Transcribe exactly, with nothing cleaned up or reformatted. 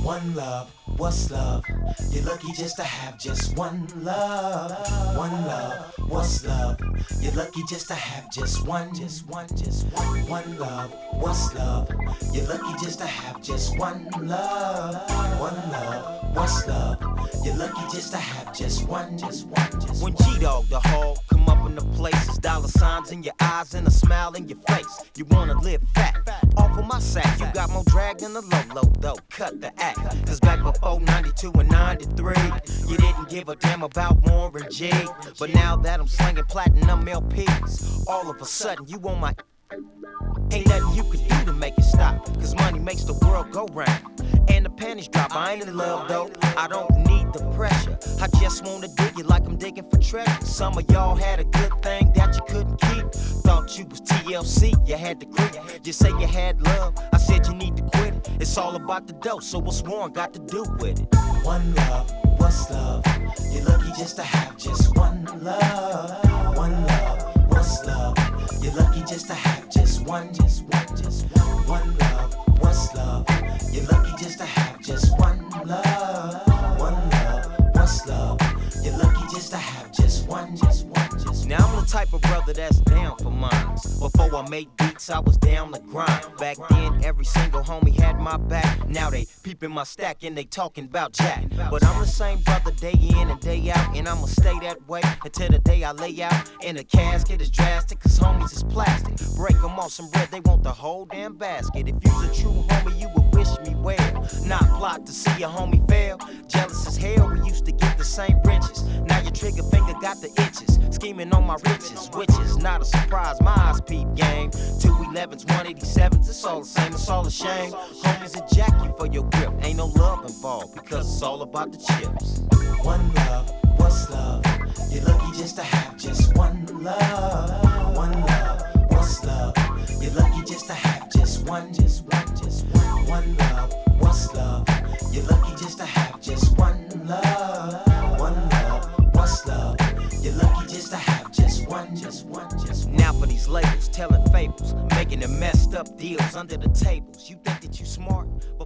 One love, what's love? You're lucky just to have just one love. One love, what's love? You're lucky just to have just one, just one, just one. One love, what's love? You're lucky just to have just one love. One love, what's love? You're lucky just to have just one, just one, just one. When G-Dog the hog come up in the places, dollar signs in your eyes and a smile in your face. You wanna live fat, off of my sack. You got more drag than the low-low though, cut the act. Cause back before ninety-two and ninety-three, you didn't give a damn about Warren G. But now that I'm slinging platinum L Ps, all of a sudden you on my... Ain't nothing you can do to make it stop, cause money makes the world go round. And the panties drop, I ain't in love though, I don't need the pressure. I just wanna dig you like I'm digging for treasure. Some of y'all had a good thing that you couldn't keep. Thought you was T L C, you had to quit. You say you had love, I said you need to quit it. It's all about the dough, so what's Warren got to do with it? One love, what's love? You're lucky just to have just one love. One love, what's love? You're lucky just to have just one, just one, just one. One love, what's love? You're lucky just to have just one love. One love, what's love? You're lucky just to have just one, just one, just one. Now I'm the type of brother that's down for mines. Before I made beats, I was down the grind. Back then, every single homie had my back. Now they peeping my stack and they talking about Jack. But I'm the same brother day in and day out, and I'ma stay that way until the day I lay out in a casket. Is drastic, cause homies is plastic. Break them off some bread, they want the whole damn basket. If you's a true homie, you would wish me well. Not plot to see a homie fail. Jealous as hell, we used to get the same riches. Now your trigger finger got the itches. Scheming on my riches, which is not a surprise. My eyes peep game. two elevens, one eighty-sevens, it's all the same, it's all a shame. Homies will jack you for your grip. Ain't no love involved, because it's all about the chips. One love, what's love? You're lucky just to have just one love. One love, what's love? You're lucky just to have just one, just one, just one. One love, what's love? You're lucky just to have just one love. One love, what's love? You're lucky just to have just one, just one, just one. Now for these labels telling fables, making them messed up deals under the tables. You think that you smart, but